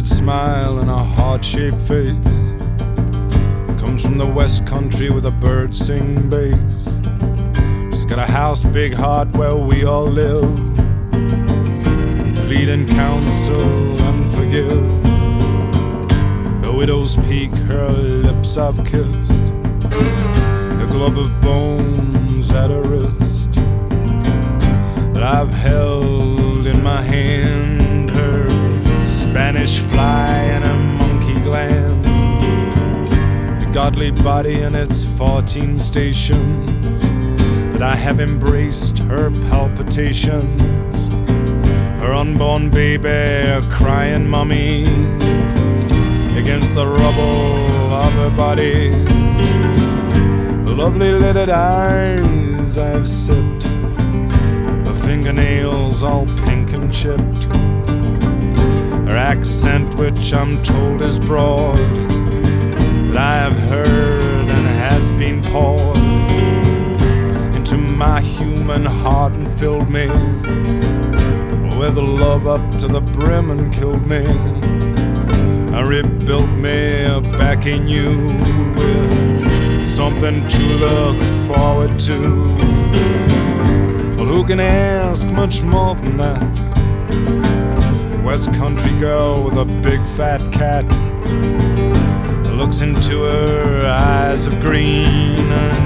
vivid smile and a heart-shaped face. Comes from the West Country with a bird sing bass. She's got a house, big heart where we all live, plead and counsel and forgive. Her widow's peak, her lips I've kissed, a glove of bones at her wrist that I've held in my hand, her Spanish fly and a monkey gland, a godly body and its 14 stations that I have embraced, her palpitations, her unborn baby, a crying mummy against the rubble of her body, her lovely lidded eyes I've sipped, her fingernails all pink and chipped, her accent which I'm told is broad, that I have heard and has been poured into my human heart and filled me with the love up to the brim and killed me. I rebuilt me back in you with something to look forward to. Well, who can ask much more than that? West Country girl with a big fat cat that looks into her eyes of green and